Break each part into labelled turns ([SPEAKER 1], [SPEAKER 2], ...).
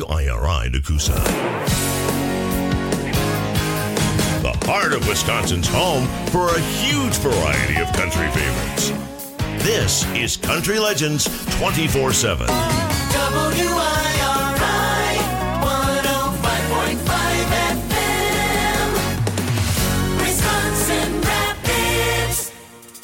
[SPEAKER 1] WIRI Nakusa. The heart of Wisconsin's home for a huge variety of country favorites. This is Country Legends 24/7.
[SPEAKER 2] WIRI 105.5 FM, Wisconsin Rapids.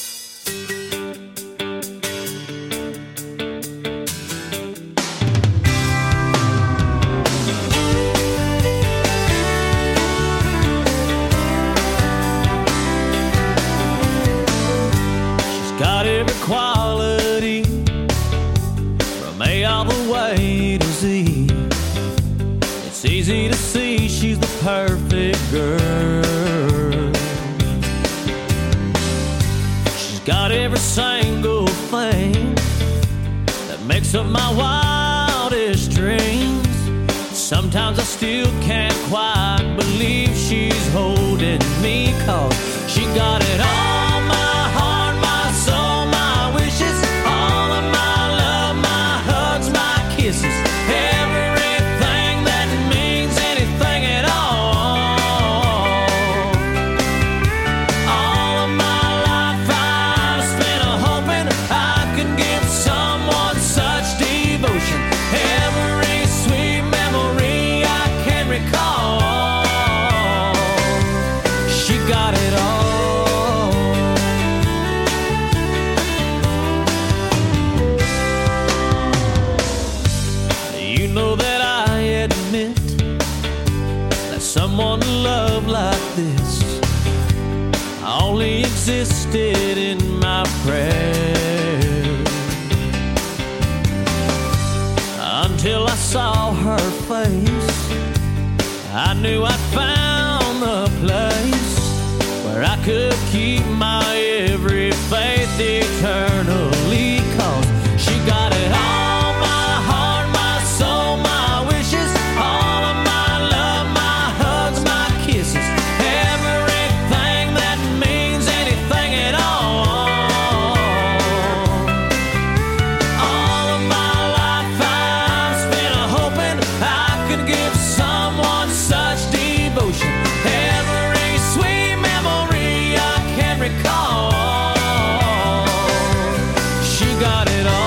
[SPEAKER 3] She's got every quality from A all the way to Z. It's easy to see she's the perfect girl. She's got every single thing that makes up my wildest dreams. Sometimes I still can't quite believe she's holding me, 'cause she got it all, my heart, my soul, my wishes, all of my love, my hugs, my kisses, everything that means anything at all. All of my life I've spent hoping I could give someone such devotion. Every sweet memory I can recall, she got it all. You know that I admit that someone to love like this only existed in my prayers, until I saw her face. I knew I'd found the place where I could keep my every faith eternally, 'cause she got it all, my heart, my soul, my wishes, all of my love, my hugs, my kisses, everything that means anything at all. All of my life I've spent hoping I could give someone such devotion. Every sweet memory I can recall, she got it all.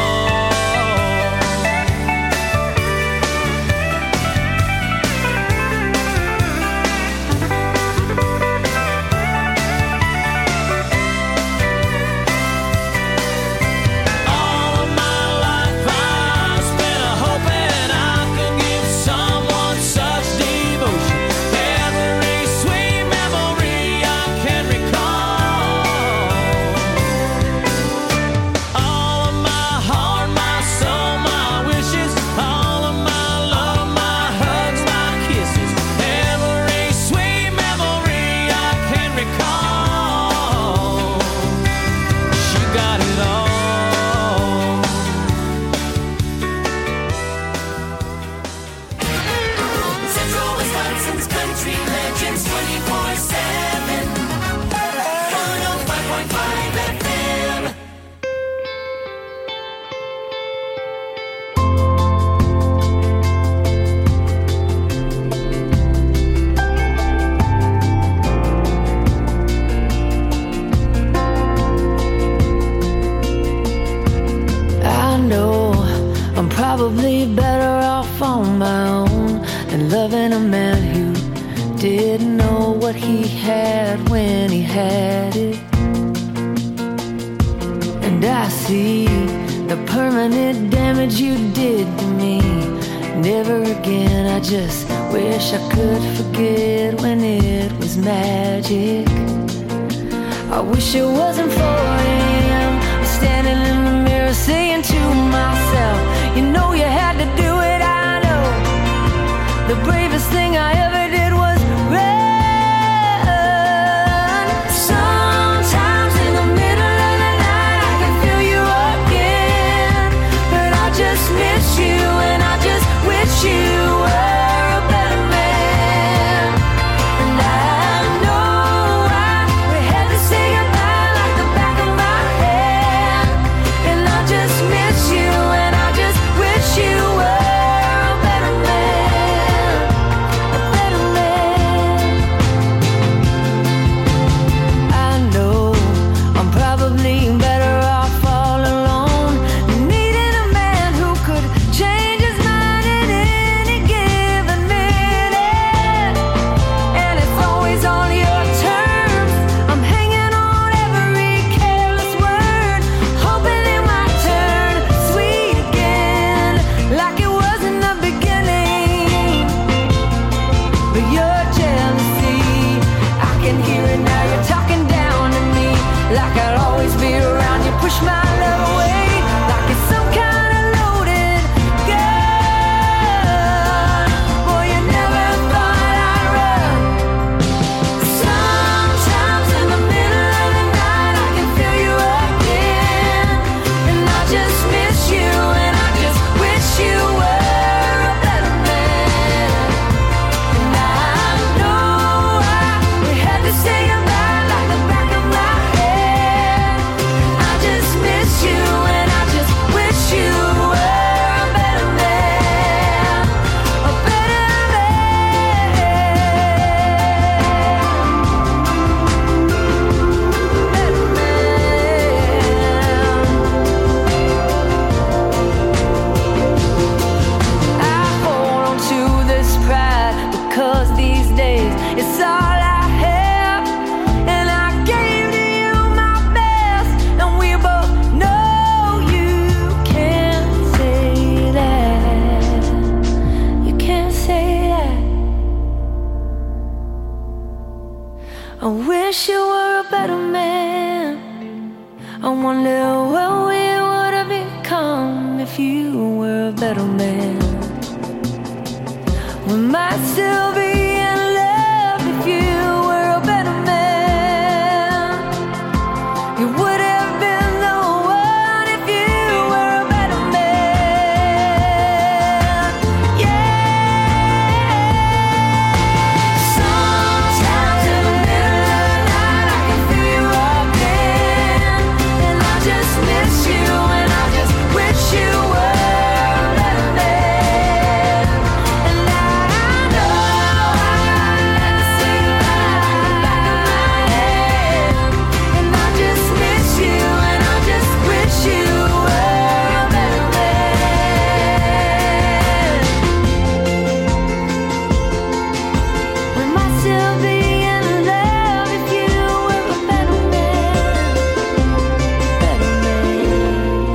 [SPEAKER 3] All of my life I've spent hoping I could give someone such devotion. Every sweet memory I can recall. All of my heart, my soul, my wishes, all of my love, my hugs, my kisses, every sweet memory I can recall. She got it all.
[SPEAKER 2] Central Wisconsin's Country Legends 24/7, 105.5 FM.
[SPEAKER 4] I know I'm probably better off on my own than loving a man who didn't know what he had when he had it. And I see the permanent damage you did to me. Never again, I just wish I could forget when it was magic. I wish it wasn't 4 a.m. I'm standing in the mirror saying to myself, you know you had to do it, I know. The bravest thing I ever did was run. Sometimes in the middle of the night I can feel you again, but I just miss you and I just wish you were a better man. And I know we had to say goodbye like the back of my hand, and I just miss you and I just wish you were I wish you were a better man. I wonder what we would have become if you were a better man. We might still be in love if you were a better man. You would have been the one if you were a better man. Yeah. Sometimes in the middle of the night I can feel you again, and I just miss you, and I just wish you were a better man. And now I know I gotta say goodbye in the back of my head, and I just miss you, and I just wish you were a better man. We might still be in love if you were a better man. Better man.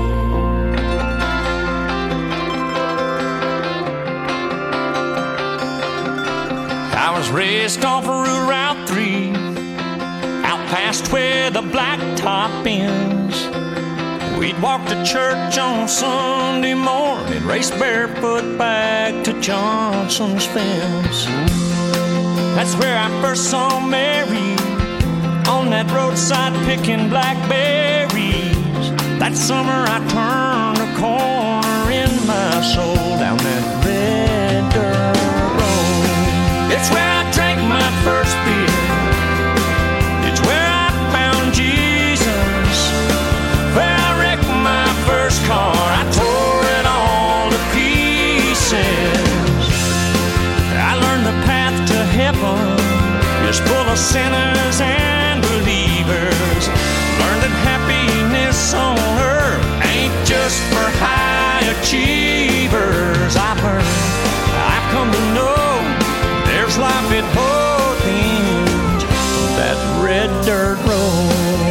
[SPEAKER 3] I was raised off of Route 3, out past where the blacktop ends. We'd walk to church on Sunday morning, race barefoot back to Johnson's fence. That's where I first saw Mary, on that roadside picking blackberries. That summer I turned a corner in my soul down that red dirt road. It's where I drank my first beer. It's where I found Jesus. Where I wrecked my first car. I tore it all to pieces. I learned the path to heaven is full of sinners and believers. Learned that happiness on earth ain't just for high achievers. I've come to know there's life at both ends of that red dirt road.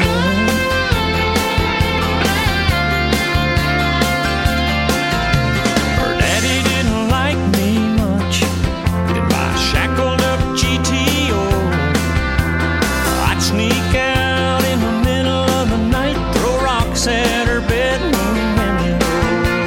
[SPEAKER 3] Her daddy didn't like me much in my shackled up GTO. I'd sneak out in the middle of the night, throw rocks at her bedroom window.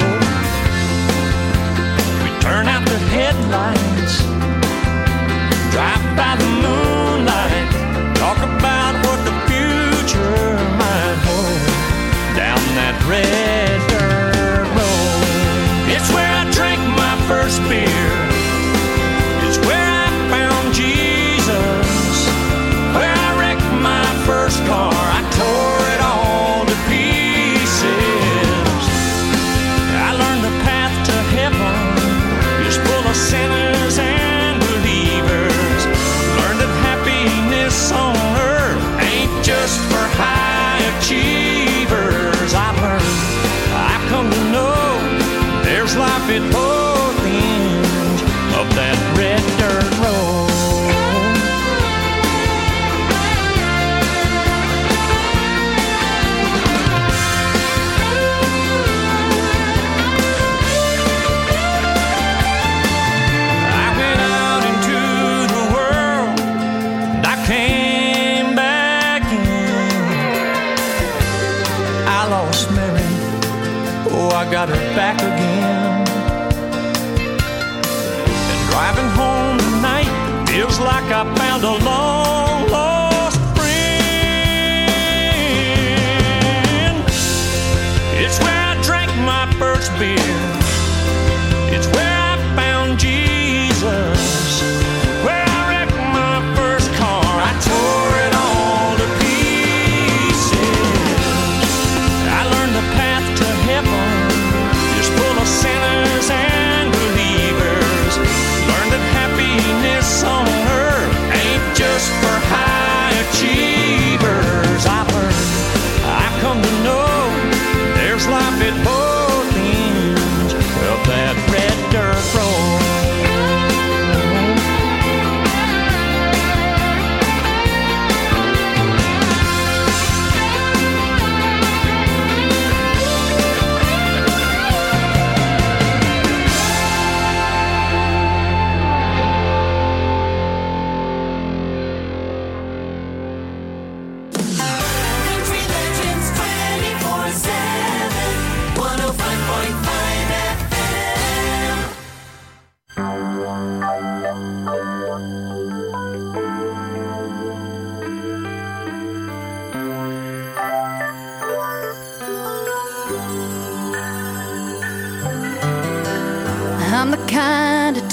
[SPEAKER 3] We'd turn out the headlights, drive by the moonlight, talk about what the future might hold down that red dirt road. It's where I drank my first beer. It's where I found Jesus. Where I wrecked my first car. I tore it all to pieces. I learned the path to heaven is full of sinners and believers. Learned that happiness on earth ain't just for high achievers. I've come to know there's life at both ends of that red dirt road. I went out into the world and I came back in. I lost Mary, oh, I got her back again. And driving home tonight feels like I found a long lost friend. It's where I drank my first beer. It's where I found Jesus. Where I wrecked my first car. I tore it all to pieces. I learned the path to heaven is full of sinners and believers. Learned that happiness on earth ain't just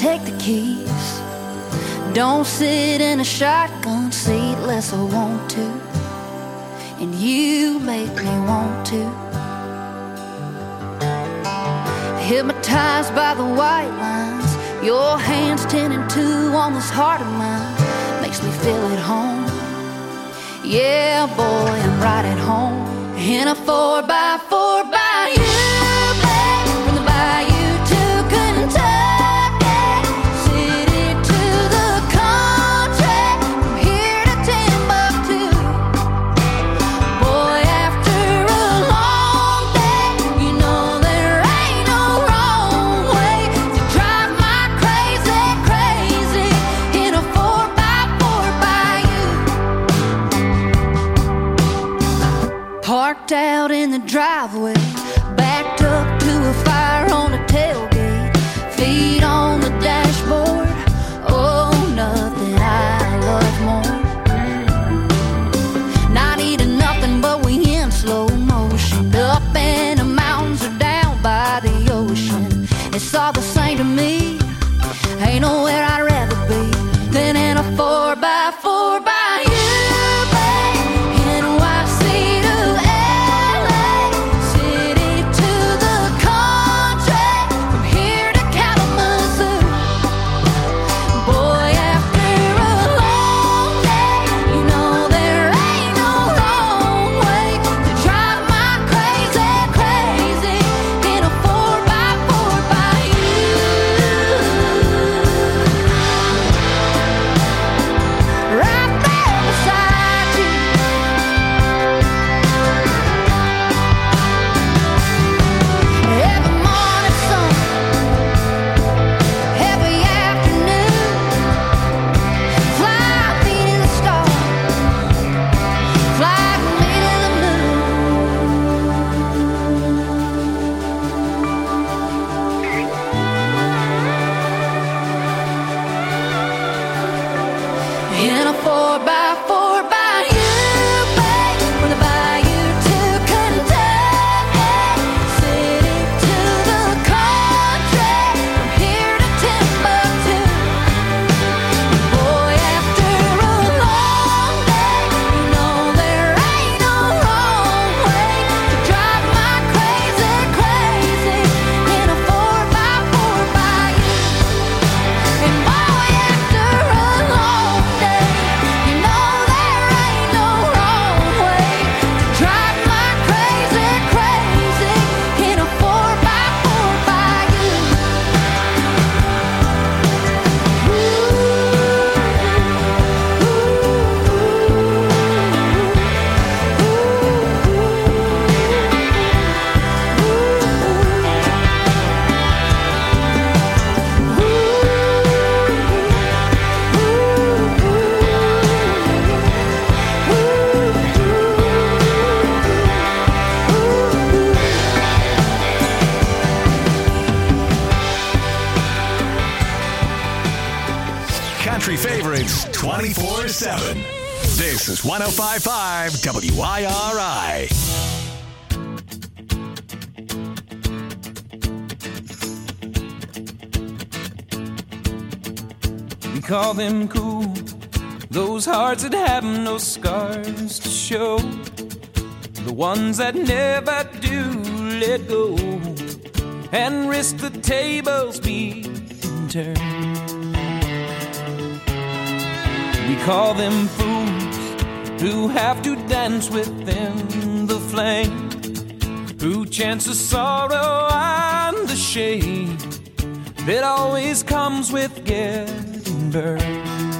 [SPEAKER 4] take the keys. Don't sit in a shotgun seat unless I want to, and you make me want to. Hypnotized by the white lines, your hands 10 and 2 on this heart of mine makes me feel at home. Yeah, boy, I'm right at home in a 4x4 by you, babe, from the bayou to Kentucky, city to the country, from here to Timbuktu. Boy, after a long day, you know there ain't no wrong way to drive my crazy, crazy in a 4x4 by you. Parked out in the driveway, backed up to a fire on the tailgate, feet on the dashboard. Oh, nothing I love more. Not eating nothing, but we in slow motion, up in the mountains or down by the ocean. It's all the same to me. Ain't nowhere I'd rather be than in a 4x4 by you, babe. NYC to LA, city to the country, from here to Kalamazoo. Boy, after a long day, you know there ain't no wrong way to drive my crazy, crazy in a 4x4 by you. Right there beside you. Every morning sun, every afternoon, fly me to the stars, fly me to the moon. In a 4x4 by you, babe, from the bayou to Kentucky, city to the country, from here to Timbuktu. Boy, after a long day, you know there ain't no wrong way to drive my crazy, crazy in a 4x4 by you. And boy, after a long day, you know there ain't no wrong way to drive my crazy, crazy in a 4x4 by you.
[SPEAKER 5] Country favorites 24/7. This is 105.5 WIRI.
[SPEAKER 6] We call them cool, those hearts that have no scars to show, the ones that never do let go and risk the tables being turned. We call them fools who have to dance within the flame, who chance the sorrow and the shame that always comes with getting burned.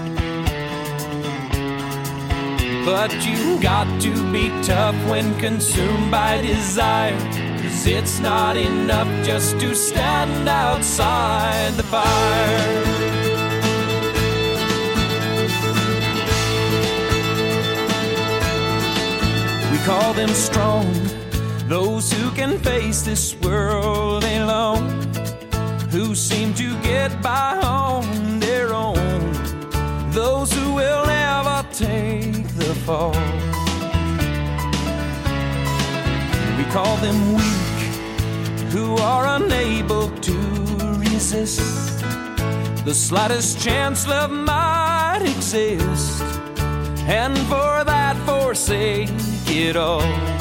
[SPEAKER 6] But you got to be tough when consumed by desire, 'cause it's not enough just to stand outside the fire. We call them strong, those who can face this world alone, who seem to get by on their own, those who will never take the fall. We call them weak, who are unable to resist, the slightest chance love might exist, and for that forsake it all.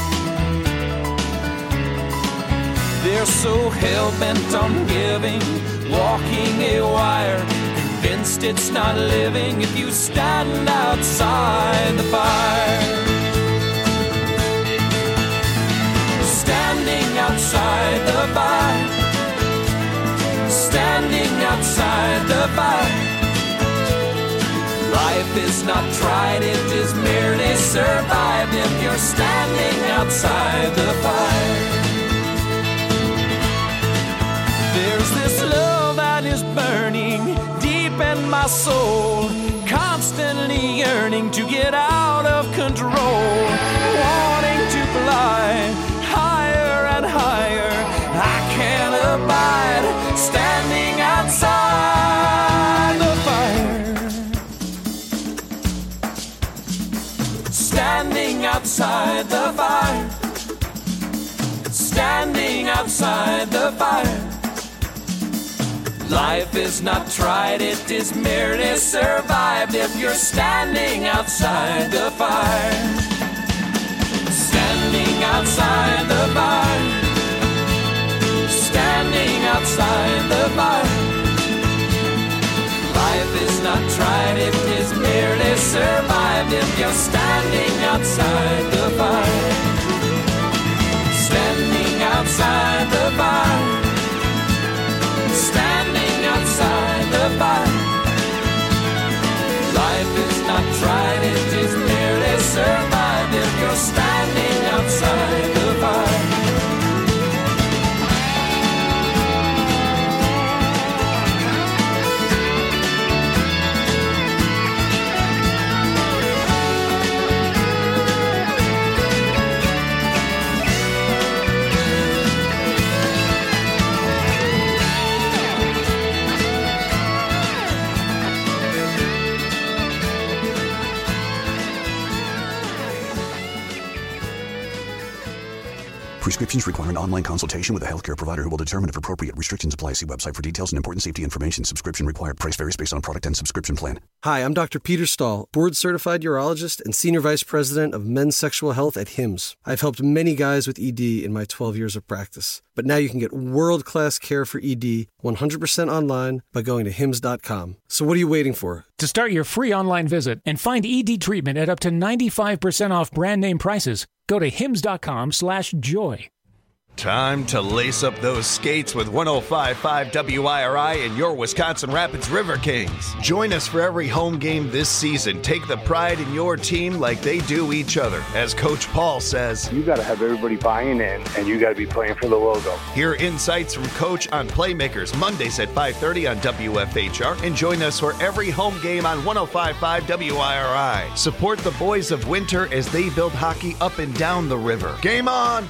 [SPEAKER 6] They're so hell-bent on giving, walking a wire, convinced it's not living if you stand outside the fire. Standing outside the fire, standing outside the fire. Life is not tried, it is merely survived if you're standing outside the fire. There's this love that is burning deep in my soul, constantly yearning to get out of control, wanting to fly higher and higher. I can't abide standing outside the fire. Standing outside the fire. Standing outside the fire. Life is not tried, it is merely survived if you're standing outside the fire. Standing outside the fire. Standing outside the fire. Life is not tried, it is merely survived if you're standing outside the fire. Standing outside the fire. Standing outside the fire. Life is not tried, it is merely survived if you're standing outside the fire.
[SPEAKER 7] Prescriptions require an online consultation with a healthcare provider who will determine if appropriate restrictions apply. See website for details and important safety information. Subscription required. Price varies based on product and subscription plan.
[SPEAKER 8] Hi, I'm Dr. Peter Stahl, board-certified urologist and Senior Vice President of Men's Sexual Health at HIMSS. I've helped many guys with ED in my 12 years of practice. But now you can get world-class care for ED 100% online by going to hims.com. So what are you waiting for?
[SPEAKER 9] To start your free online visit and find ED treatment at up to 95% off brand name prices, go to hims.com/joy.
[SPEAKER 10] Time to lace up those skates with 105.5 WIRI and your Wisconsin Rapids River Kings. Join us for every home game this season. Take the pride in your team like they do each other. As Coach Paul says,
[SPEAKER 11] you got to have everybody buying in, and you got to be playing for the logo.
[SPEAKER 10] Hear insights from Coach on Playmakers Mondays at 5:30 on WFHR, and join us for every home game on 105.5 WIRI. Support the boys of Winter as they build hockey up and down the river. Game on!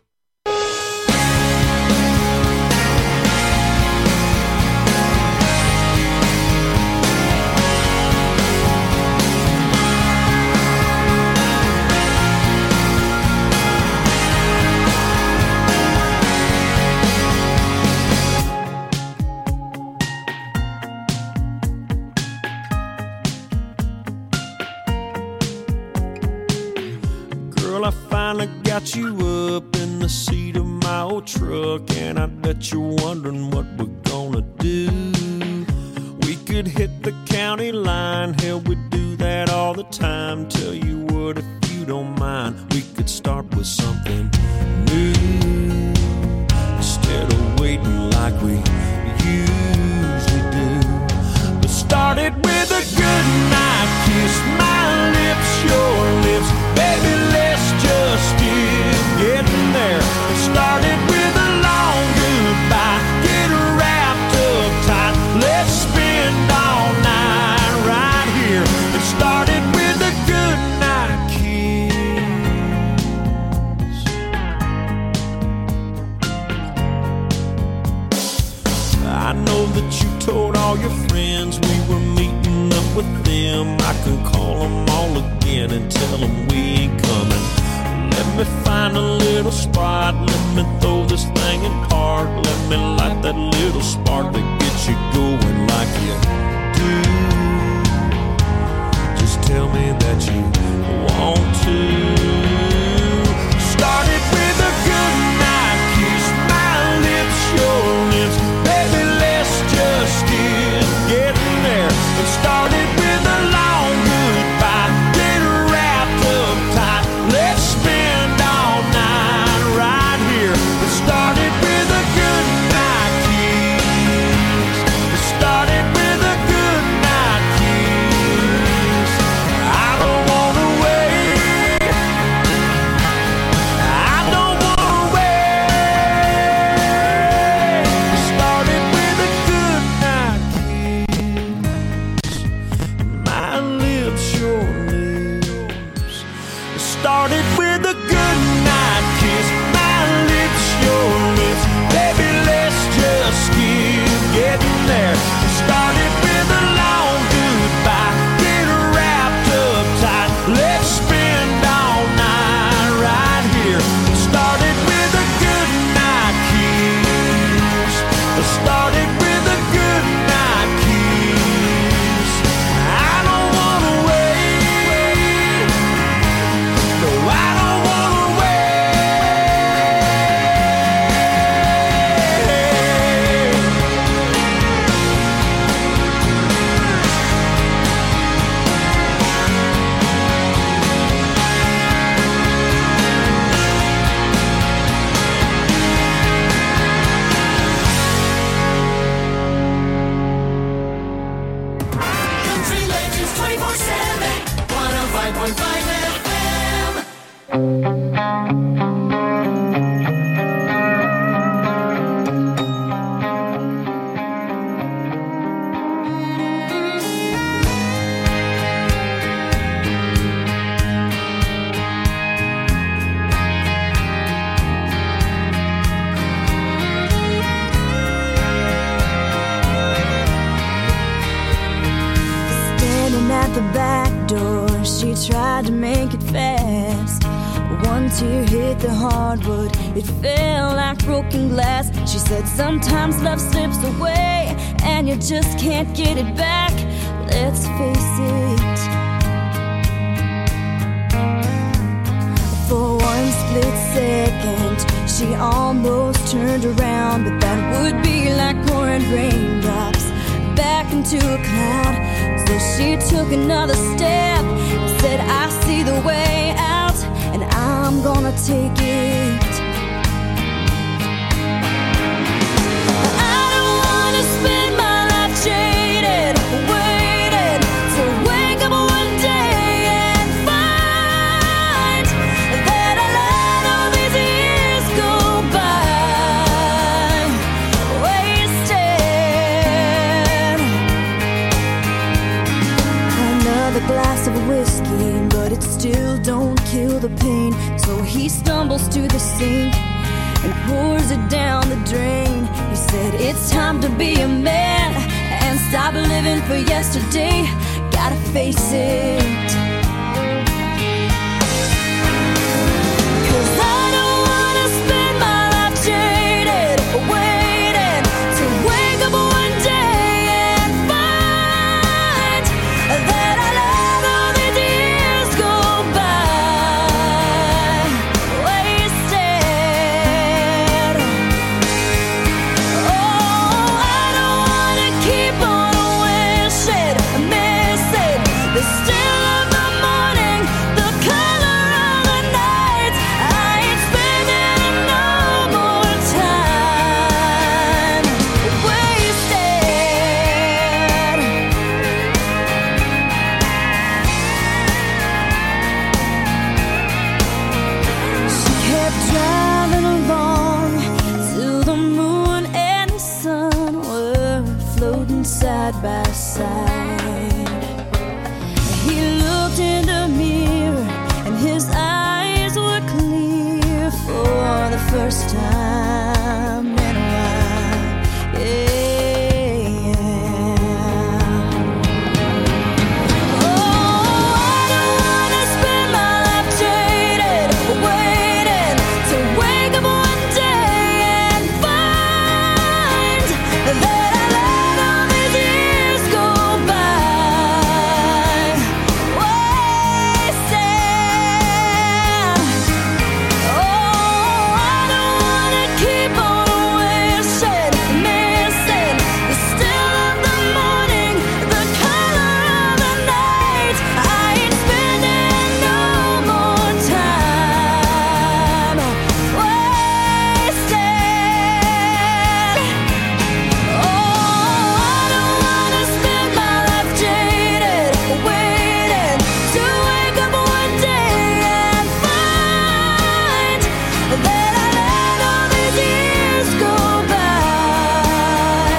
[SPEAKER 3] Got you up in the seat of my old truck, and I bet you're wondering what we're gonna do. We could hit the county line, hell, we do that all the time. Tell you what, if you don't mind, we could start with something new instead of waiting like we usually do. But start it with a good night kiss, my lips, your lips, baby, let's just getting there. Started with a long goodbye, get wrapped up tight, let's spend all night right here. It started with a good night kiss. I know that you told all your friends we were meeting up with them. I can call them all again and tell them we ain't coming. Let me find a little spot, let me throw this thing in park, let me light that little spark that gets you going like you
[SPEAKER 2] 24/7, 105.5 FM.
[SPEAKER 12] At the back door, she tried to make it fast. One tear hit the hardwood, it fell like broken glass. She said sometimes love slips away and you just can't get it back. Let's face it. For one split second, she almost turned around, but that would be like pouring raindrops back into a cloud. So she took another step, said I see the way out, and I'm gonna take it. I don't wanna spend my life jaded, waiting to wake up one day and find that I let all these years go by, wasted. Another glass of whiskey, but it still don't kill the pain. So he stumbles to the sink and pours it down the drain. He said it's time to be a man and stop living for yesterday. Gotta face it. 'Cause I don't wanna spend my life jaded, waiting to wake up one day and find that I let all these years go by, wasted. Oh, I don't wanna keep on wishing, missing the still of the morning, the color of the night. I ain't spending no more time, wasted. She kept driving along till the moon and the sun were floating side by side. He looked in the mirror and his eyes were clear for the first time in a while. Yeah. Oh, I don't wanna spend my life jaded, waiting to wake up one day and find that I let all these years go by, wasted. Oh, I don't wanna keep on wishing, missing the still of the morning, the color of the night. I ain't spending no more time, wasted. Oh, I don't wanna spend my life jaded, waiting to wake up one day and find that I let all these years go by,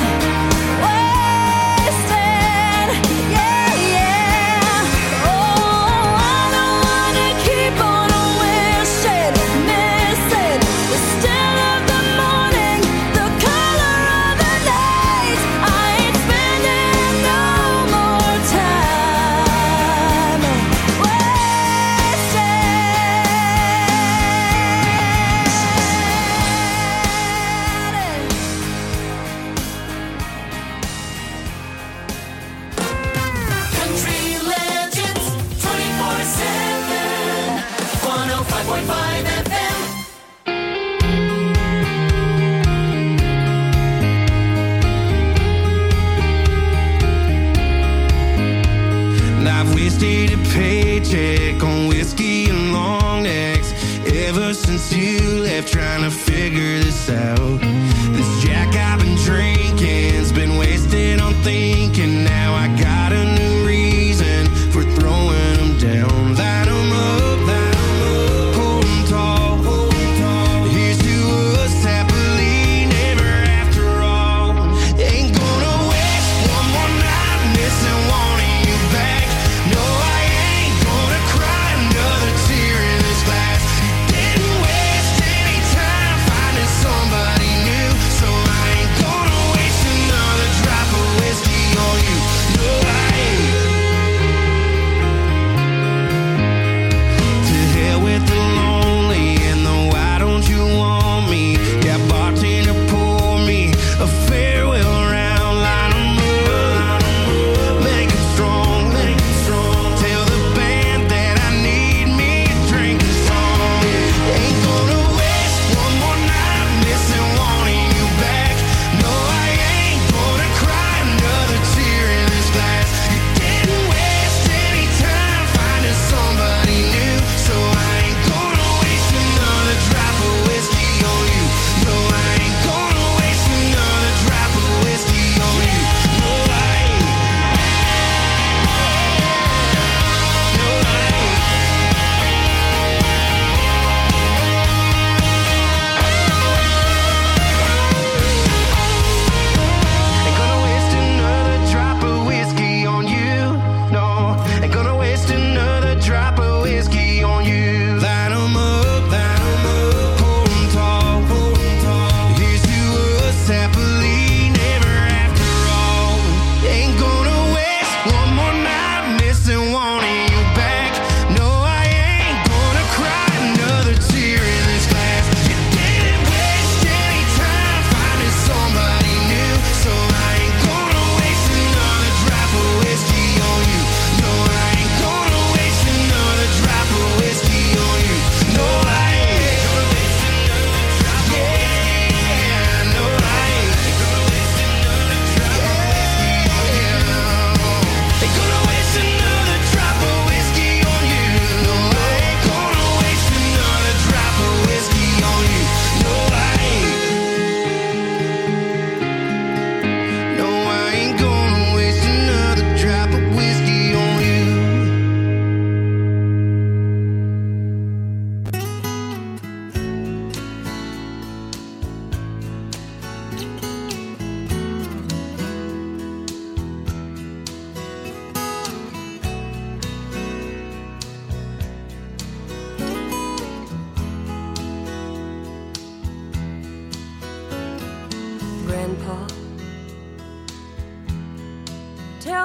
[SPEAKER 12] wasted. Yeah, yeah. Oh, I don't wanna keep on wishing, missing the still of the morning, the color of the night. I ain't spending no more time,
[SPEAKER 2] Country Legends, 24/7, 105.5 FM.
[SPEAKER 6] And I've wasted a paycheck on whiskey and long necks ever since you left, trying to figure this out. This Jack I've been drinking's been wasted on thinking. Now I got a new reason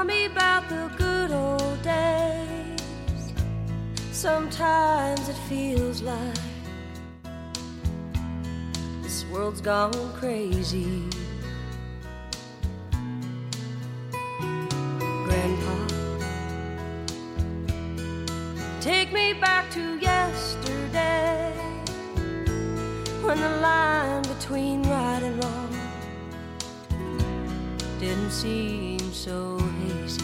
[SPEAKER 13] me about the good old days. Sometimes it feels like this world's gone crazy. Grandpa, take me back to yesterday, when the line between right and wrong didn't seem so hazy.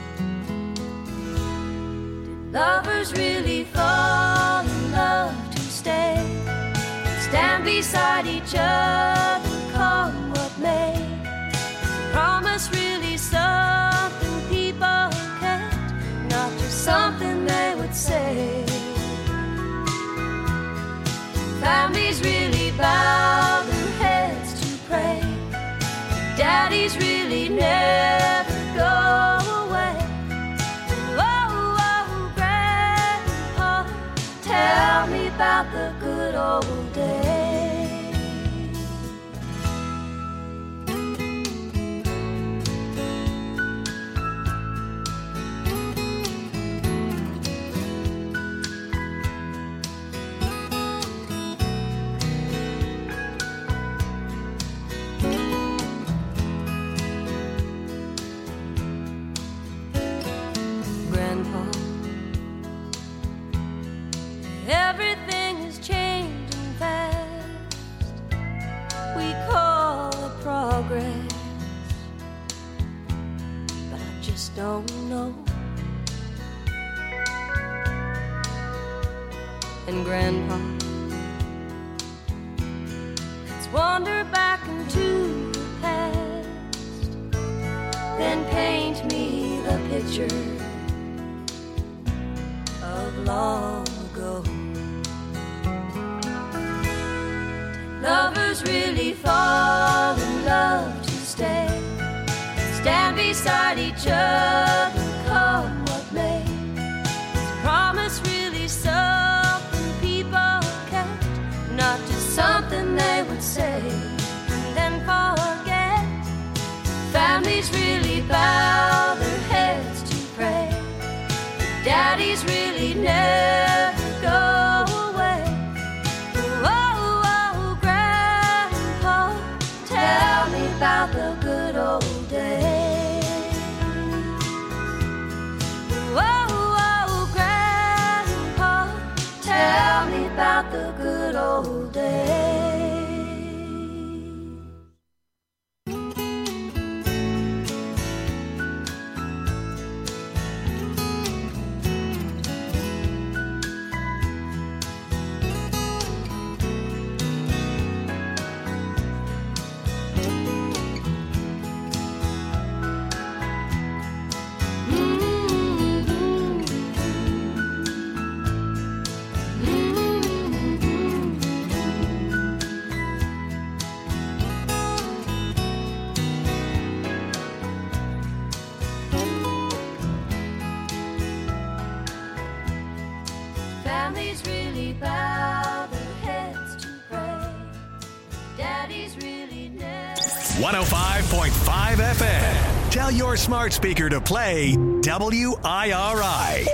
[SPEAKER 13] Did lovers really fall in love to stay, stand beside each other, come what may? Is promise really something people kept, not just something they would say? Families really bow their heads to pray, daddies really never go away. Oh, oh, Grandpa, tell me about the good old days. Everything is changing fast. We call it progress, but I just don't know. And Grandpa, let's wander back into the past, then paint me the picture of long ago. Lovers really fall in love to stay, stand beside each other, come what may? Is promise really something people kept, not just something they would say and then forget? Families really bow their heads to pray, daddies really never go away. Oh, oh, Grandpa, tell me about the good old days. Oh, oh, Grandpa, tell me about the good old days. Families really bow their heads to pray, daddies really never.
[SPEAKER 5] 105.5 FM. Tell your smart speaker to play WIRI.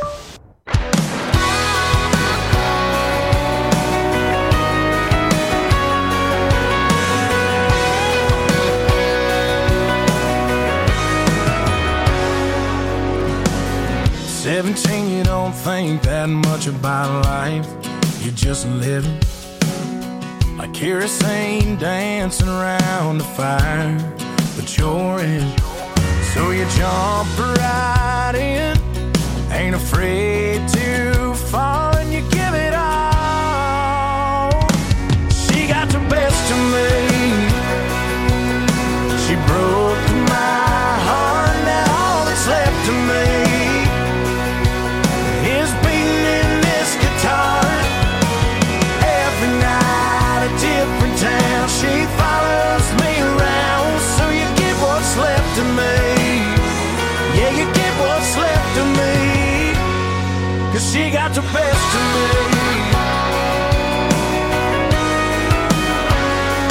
[SPEAKER 6] You don't think that much about life. You're just living like kerosene dancing around the fire, but you're in. So you jump right in, ain't afraid to fall, and you give it all. She got the best of me. She broke my heart, now all that's left of me is beating in this guitar. Every night a different town, she follows me around. So you get what's left of me. Yeah, you get what's left of me, 'cause she got the best of me.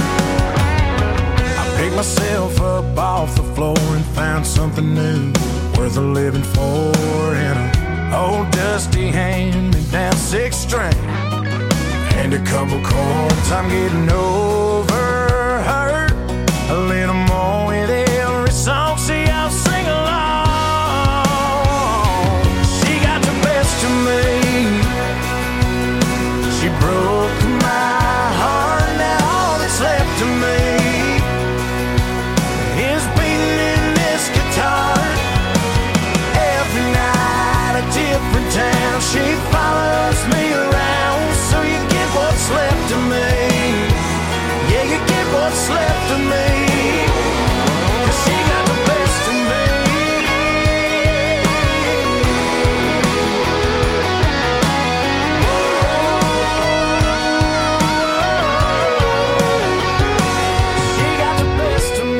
[SPEAKER 6] I picked myself up off the floor and found something new.
[SPEAKER 14] worth a living for, and an old dusty hand-me-down 6-string, and a couple chords I'm getting over. Hurt a little more with every song. See, I'll sing along. She got the best of me. She broke my heart. Now all that's left of me is beating in this guitar. Every night a different town. She follows me around. So you get what's left of me. Yeah, you get what's left of me. 'Cause she got the best of me. She got the best of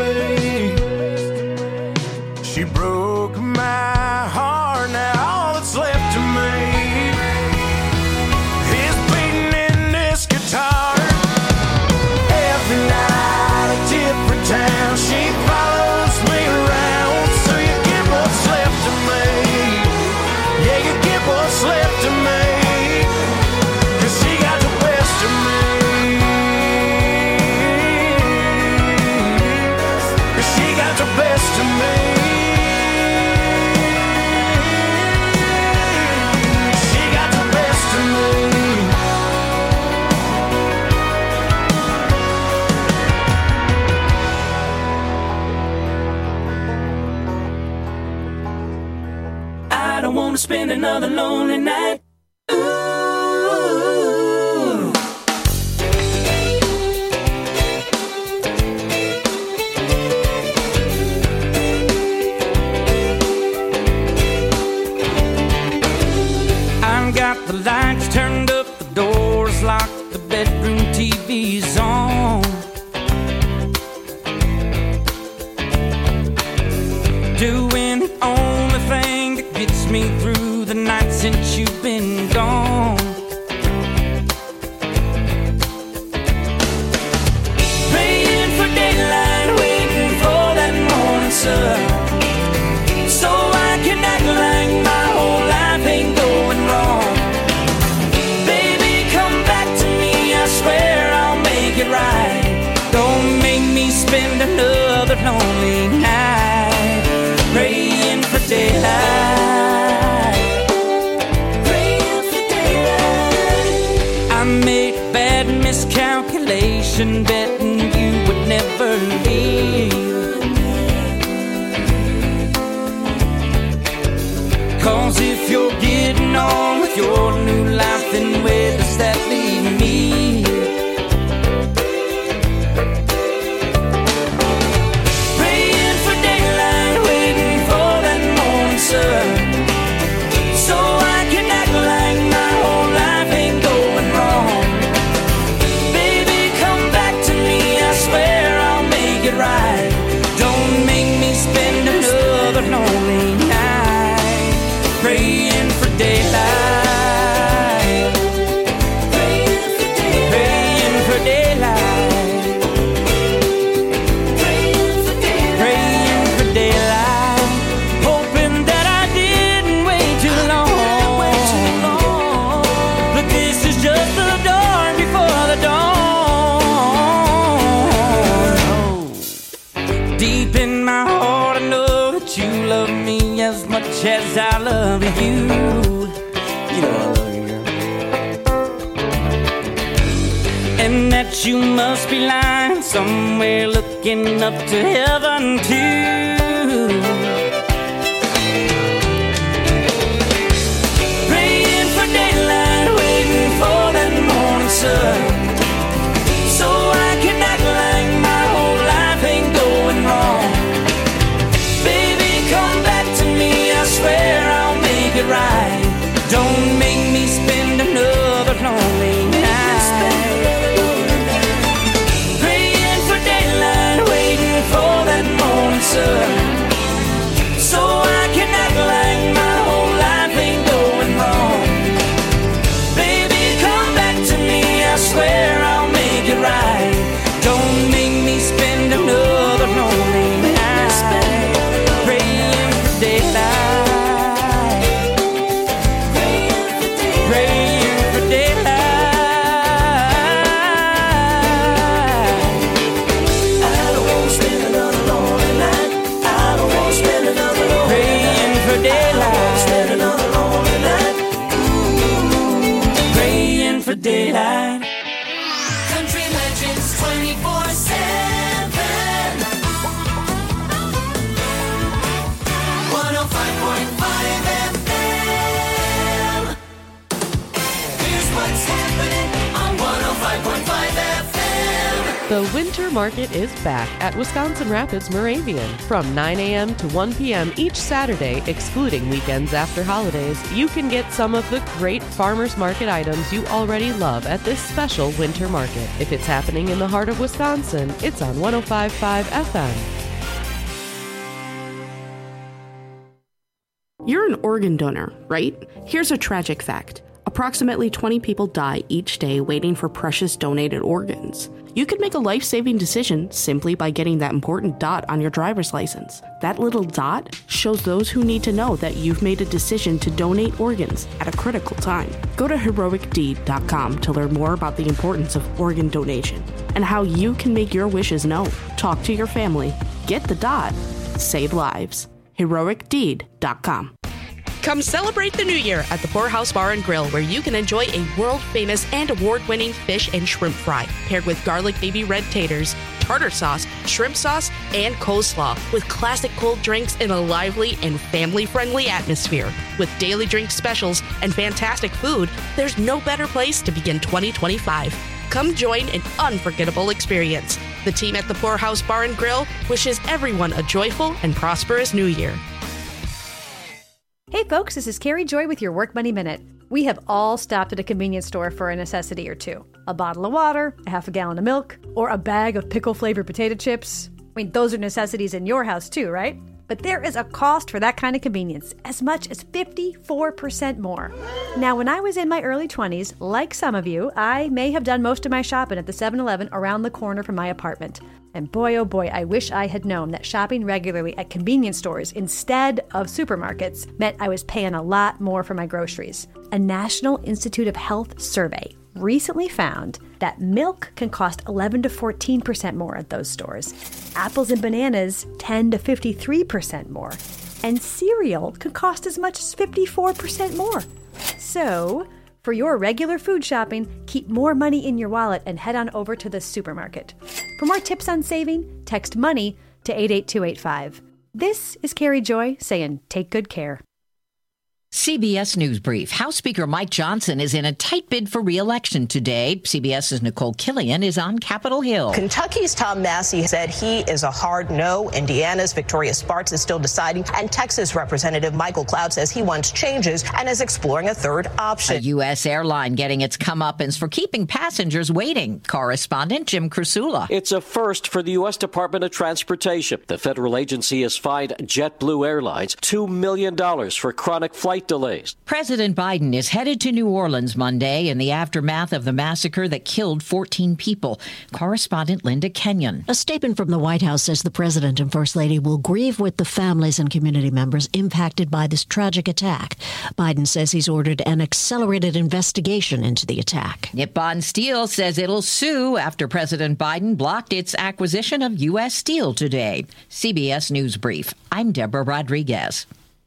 [SPEAKER 14] me. She broke my heart. Now all that's left of me is beating in this guitar. Every night a different town. She follows me around. So you get what's left of me. Yeah, you get what's left of me. 'Cause she got the best of me. 'Cause she got the best of me. She got the best of me.
[SPEAKER 3] I don't want to spend another lonely night. Ooh. I've got the lights turned up, the doors locked, the bedroom TV's on. Doing the only thing that gets me through the night since you've been gone. Praying for daylight, waiting for that morning sun, so I can act like my whole life ain't going wrong. Baby, come back to me, I swear I'll make it right. Don't make me spend another lonely night praying for daylight. Praying for daylight. I made a bad miscalculation, betting you would never leave. 'Cause if you're getting on with your new life, then where does that leave me? Praying for daylight, waiting for that morning sun, so I can act like my whole life ain't going wrong. Baby, come back to me, I swear I'll make it right. Don't make me spend another lonely night praying for daylight. Praying for daylight. Praying for daylight. Praying for daylight. Praying for daylight. Hoping that I didn't wait too long. But this is just the dawn before the dawn. Deep in my heart, I know that you love me as much as I love you. You know I love you, girl. And that you must be lying somewhere looking up to heaven too. Praying for daylight, waiting for that morning sun, so I can act like my whole life ain't going wrong. Baby, come back to me, I swear I'll make it right. Don't make me spend another lonely night praying for daylight, waiting for that morning sun,
[SPEAKER 15] The Winter Market is back at Wisconsin Rapids Moravian. From 9 a.m. to 1 p.m. each Saturday, excluding weekends after holidays, you can get some of the great farmers market items you already love at this special Winter Market. If it's happening in the heart of Wisconsin, it's on 105.5 FM.
[SPEAKER 16] You're an organ donor, right? Here's a tragic fact. Approximately 20 people die each day waiting for precious donated organs. You could make a life-saving decision simply by getting that important dot on your driver's license. That little dot shows those who need to know that you've made a decision to donate organs at a critical time. Go to heroicdeed.com to learn more about the importance of organ donation and how you can make your wishes known. Talk to your family. Get the dot. Save lives. heroicdeed.com. Come celebrate the new year at the Poorhouse Bar and Grill, where you can enjoy a world-famous and award-winning fish and shrimp fry, paired with garlic baby red taters, tartar sauce, shrimp sauce, and coleslaw, with classic cold drinks in a lively and family-friendly atmosphere. With daily drink specials and fantastic food, there's no better place to begin 2025. Come join an unforgettable experience. The team at the Poorhouse Bar and Grill wishes everyone a joyful and prosperous new year.
[SPEAKER 17] Hey folks, this is Carrie Joy with your Work Money Minute. We have all stopped at a convenience store for a necessity or two. A bottle of water, a half a gallon of milk, or a bag of pickle-flavored potato chips. I mean, those are necessities in your house too, right? But there is a cost for that kind of convenience, as much as 54% more. Now, when I was in my early 20s, like some of you, I may have done most of my shopping at the 7-Eleven around the corner from my apartment. And boy, oh boy, I wish I had known that shopping regularly at convenience stores instead of supermarkets meant I was paying a lot more for my groceries. A National Institute of Health survey recently found that milk can cost 11 to 14% more at those stores. Apples and bananas 10 to 53% more. And cereal can cost as much as 54% more. So, for your regular food shopping, keep more money in your wallet and head on over to the supermarket. For more tips on saving, text MONEY to 88285. This is Carrie Joy saying take good care.
[SPEAKER 18] CBS News Brief. House Speaker Mike Johnson is in a tight bid for re-election today. CBS's Nicole Killian is on Capitol Hill.
[SPEAKER 19] Kentucky's Tom Massey said he is a hard no. Indiana's Victoria Spartz is still deciding. And Texas Representative Michael Cloud says he wants changes and is exploring a third option.
[SPEAKER 18] A U.S. airline getting its comeuppance for keeping passengers waiting. Correspondent Jim Krasula.
[SPEAKER 20] It's a first for the U.S. Department of Transportation. The federal agency has fined JetBlue Airlines $2 million for chronic flight delays.
[SPEAKER 18] President Biden is headed to New Orleans Monday in the aftermath of the massacre that killed 14 people. Correspondent Linda Kenyon.
[SPEAKER 21] A statement from the White House says the president and first lady will grieve with the families and community members impacted by this tragic attack. Biden says he's ordered an accelerated investigation into the attack.
[SPEAKER 18] Nippon Steel says it'll sue after President Biden blocked its acquisition of U.S. Steel today. CBS News Brief. I'm Deborah Rodriguez.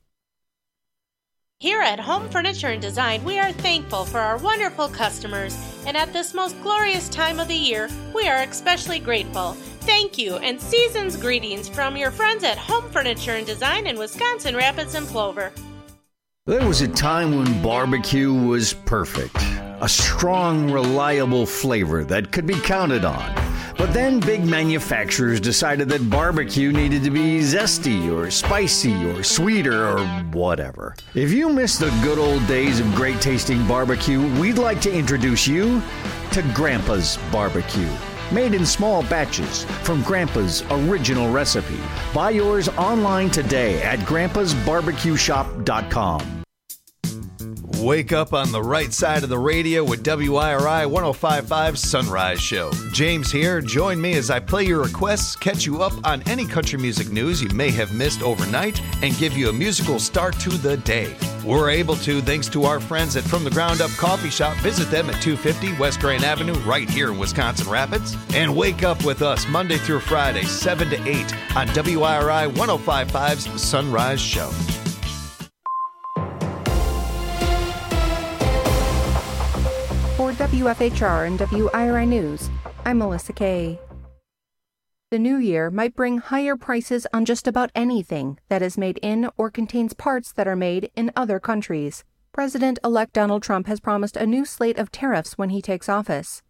[SPEAKER 22] Here at Home Furniture and Design, we are thankful for our wonderful customers, and at this most glorious time of the year, we are especially grateful. Thank you, and season's greetings from your friends at Home Furniture and Design in Wisconsin Rapids and Plover.
[SPEAKER 23] There was a time when barbecue was perfect. A strong, reliable flavor that could be counted on. But then big manufacturers decided that barbecue needed to be zesty or spicy or sweeter or whatever. If you miss the good old days of great tasting barbecue, we'd like to introduce you to Grandpa's Barbecue. Made in small batches from Grandpa's original recipe. Buy yours online today at grandpasbarbecueshop.com.
[SPEAKER 10] Wake up on the right side of the radio with WIRI 105.5 Sunrise Show. James here. Join me as I play your requests, catch you up on any country music news you may have missed overnight, and give you a musical start to the day. We're able to thanks to our friends at From the Ground Up Coffee Shop. Visit them at 250 West Grand Avenue right here in Wisconsin Rapids. And wake up with us Monday through Friday, 7 to 8 on WIRI 105.5's Sunrise Show.
[SPEAKER 24] For WFHR and WIRI News, I'm Melissa Kay. The new year might bring higher prices on just about anything that is made in or contains parts that are made in other countries. President-elect Donald Trump has promised a new slate of tariffs when he takes office.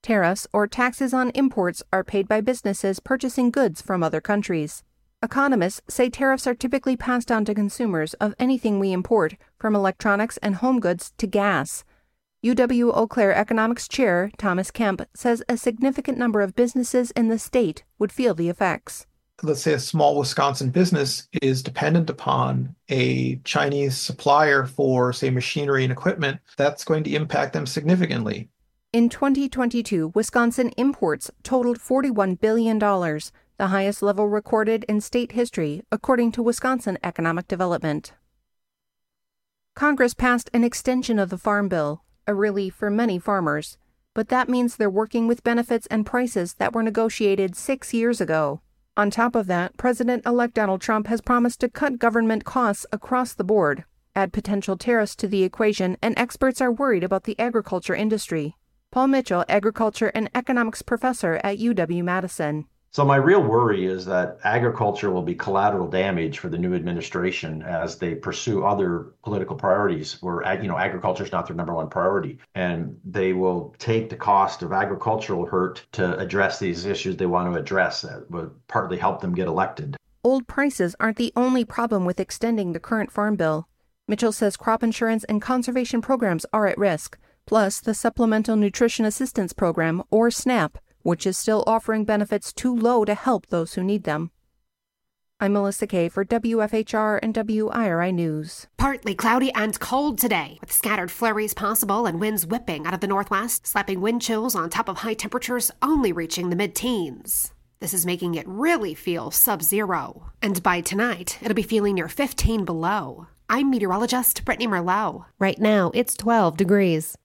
[SPEAKER 24] Tariffs or taxes on imports are paid by businesses purchasing goods from other countries. Economists say tariffs are typically passed on to consumers of anything we import, from electronics and home goods to gas. UW-Eau Claire Economics Chair Thomas Kemp says a significant number of businesses in the state would feel the effects.
[SPEAKER 1] Let's say a small Wisconsin business is dependent upon a Chinese supplier for, say, machinery and equipment. That's going to impact them significantly.
[SPEAKER 24] In 2022, Wisconsin imports totaled $41 billion, the highest level recorded in state history, according to Wisconsin Economic Development. Congress passed an extension of the Farm Bill, a relief for many farmers, but that means they're working with benefits and prices that were negotiated 6 years ago. On top of that, President-elect Donald Trump has promised to cut government costs across the board, add potential tariffs to the equation, and experts are worried about the agriculture industry. Paul Mitchell, agriculture and economics professor at UW-Madison.
[SPEAKER 4] So my real worry is that agriculture will be collateral damage for the new administration as they pursue other political priorities where, agriculture is not their number one priority. And they will take the cost of agricultural hurt to address these issues they want to address that would partly help them get elected.
[SPEAKER 24] Old prices aren't the only problem with extending the current farm bill. Mitchell says crop insurance and conservation programs are at risk, plus the Supplemental Nutrition Assistance Program, or SNAP, which is still offering benefits too low to help those who need them. I'm Melissa Kay for WFHR and WIRI News.
[SPEAKER 7] Partly cloudy and cold today, with scattered flurries possible and winds whipping out of the northwest, slapping wind chills on top of high temperatures only reaching the mid-teens. This is making it really feel sub-zero. And by tonight, it'll be feeling near 15 below. I'm meteorologist Brittany Merlot. Right now, it's 12 degrees.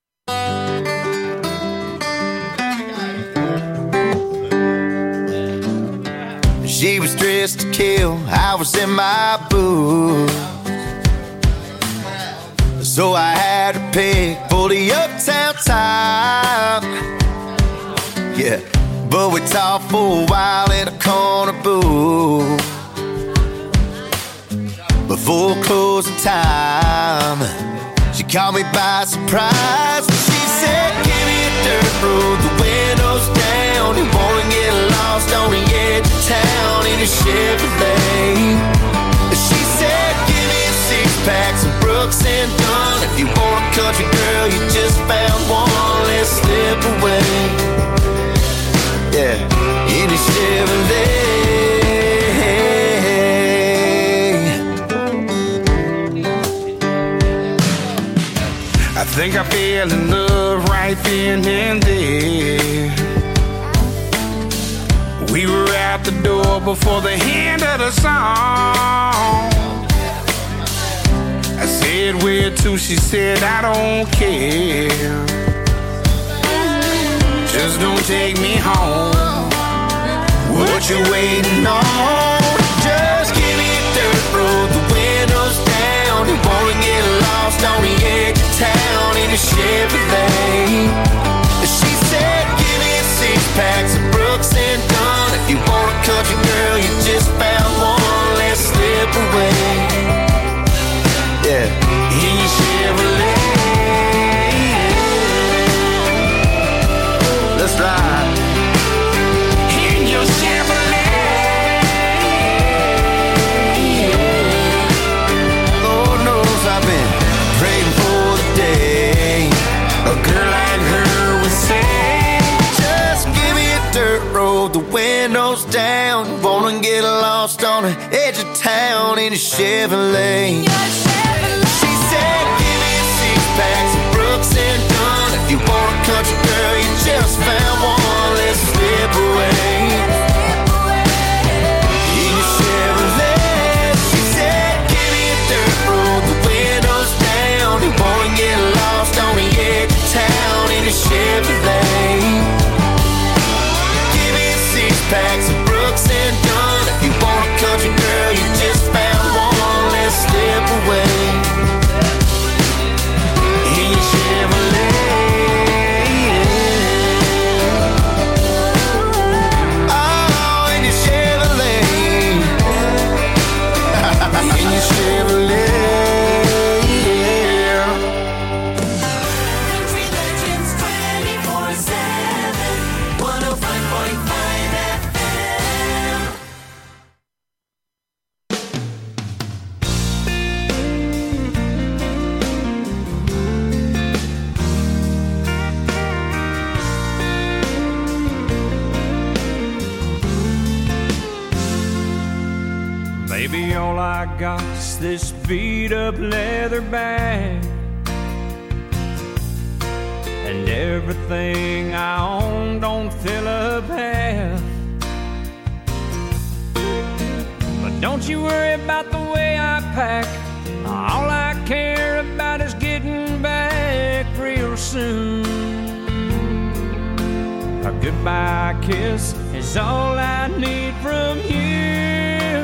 [SPEAKER 14] She was dressed to kill, I was in my booth. So I had to pick for the uptown type. Yeah, but we talked for a while in a corner booth. Before closing time, she caught me by surprise. She said, give me a dirt road, the windows down. You wanna get lost on the edge of town in a Chevrolet. She said, give me a six-pack, some Brooks and Dunn. If you want a country girl, you just found one, let's slip away. Yeah, in a Chevrolet.
[SPEAKER 8] I think I fell in love right then and there. We were out the door before the end of the song. I said, where to? She said, I don't care. Just don't take me home. What you waiting on? Just give me a dirt road, the windows down. You wanna get lost on the edge of town in a Chevrolet. She said, give me a six-pack, some Brooks and Dunn. If you want a country girl, you just found one, let's slip away. Yeah, in your Chevrolet. Let's ride. In your Chevrolet. Lord knows I've been praying for the day a girl like her would say, just give me a dirt road, the windows down. Wanna get lost on the edge of town in a Chevrolet. She said, give me a six-pack, some Brooks and Dunn. If you want a country girl, you just found one, let's slip away. In a Chevrolet. She said, give me a dirt road, the windows down. You wanna get lost on the edge of town in a Chevrolet. Give me a six-pack, some Brooks and Dunn. If you want a country girl, you just found one, let's slip away.
[SPEAKER 6] got this beat up leather bag, and everything I own don't fill up half. But don't you worry about the way I pack. All I care about is getting back real soon. A goodbye kiss is all I need from you.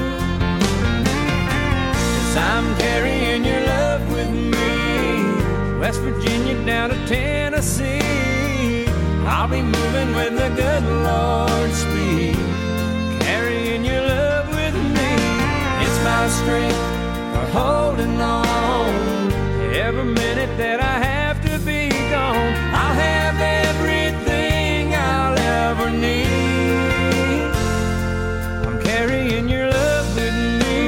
[SPEAKER 6] 'Cause I'm carrying your love with me, West Virginia down to Tennessee. I'll be moving with the good Lord's speed, carrying your love with me. It's my strength for holding on. Every minute that I have to be gone, I'll have everything I'll ever need. I'm carrying your love with me.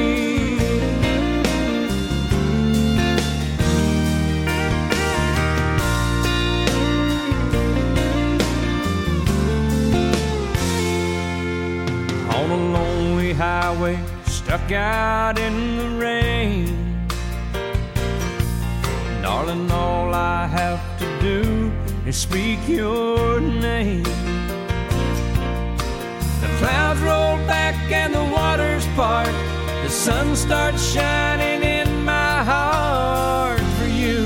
[SPEAKER 6] On a lonely highway, stuck out in the rain, darling, all I have to do is speak your name. The clouds roll back and the waters part, the sun starts shining in my heart for you.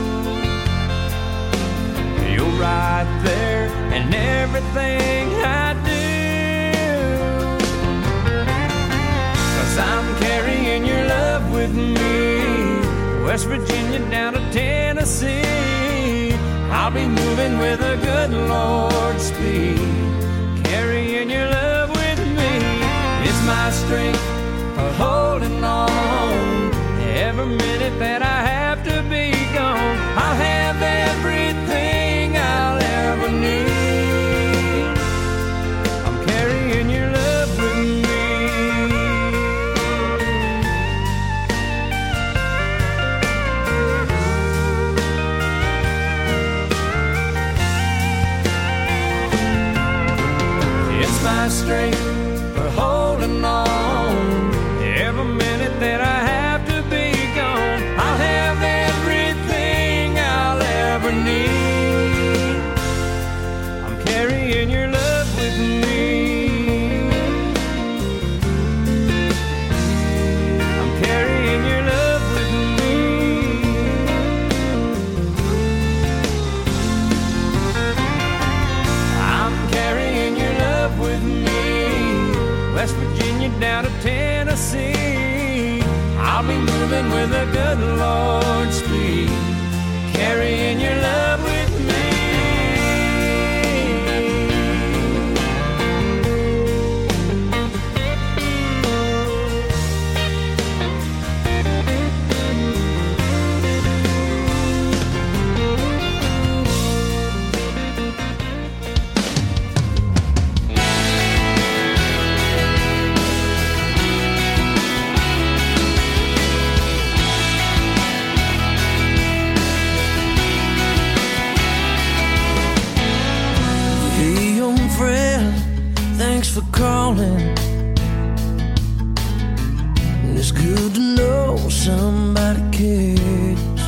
[SPEAKER 6] You're right there in everything I do, 'cause I'm carrying your love with me, West Virginia down to Tennessee. I'll be moving with a good Lord's speed, carrying your love with me. It's my strength for holding on. Every minute that I have to be gone, I'll have everything I'll ever need. I'm carrying your love with me. My strength for holding on. Every minute that I have to be gone, I'll have everything I'll ever need. I'm carrying your love with me. I'm carrying your love with me. I'm carrying your love with me, West Virginia down to Tennessee. I'll be moving with a good Lord's speed, carrying your love with me. Thanks for calling. It's good to know somebody cares.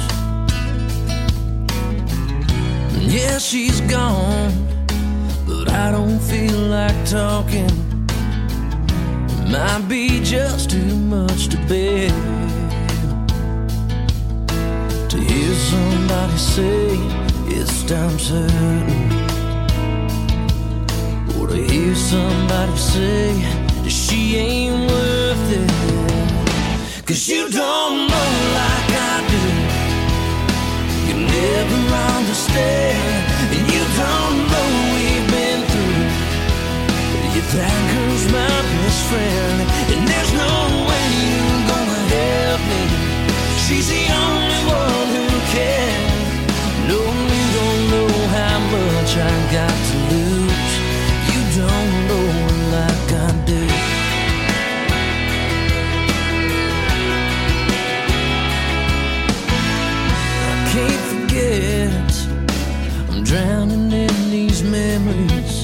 [SPEAKER 6] Yeah, she's gone, but I don't feel like talking. It might be just too much to bear to hear somebody say it's time certain, or to hear somebody say that she ain't worth it. 'Cause you don't know like I do, you never understand, and you don't know we've been through. That girl's my best friend, and there's no way you're gonna help me. She's the only one who can. No, you don't know how much I got to lose. You don't know like I do. I can't forget, I'm drowning in these memories.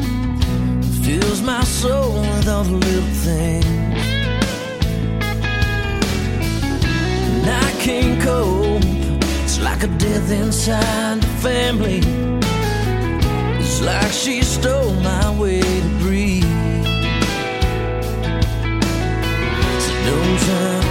[SPEAKER 6] Fills my soul with all the little things.
[SPEAKER 3] the death inside the family. It's like she stole my way to breathe. So don't try